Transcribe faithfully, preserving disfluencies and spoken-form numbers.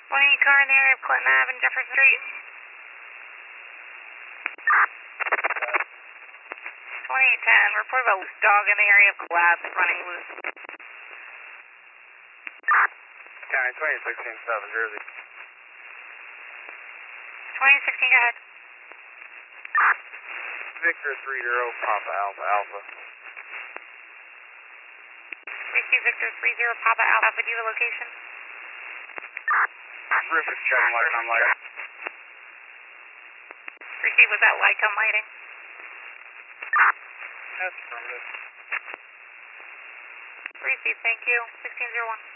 twenty car in the area of Clinton Avenue and Jefferson Street. twenty ten, report about loose dog in the area of Collapse running loose. County twenty sixteen South Jersey. twenty sixteen, go ahead. Victor three zero Papa Alpha Alpha. Receive Victor three zero Papa Alpha, do you have a location? Roof is checking light on light. Receive, was that Lycom lighting? That's affirmative. Receive, thank you. sixteen zero one.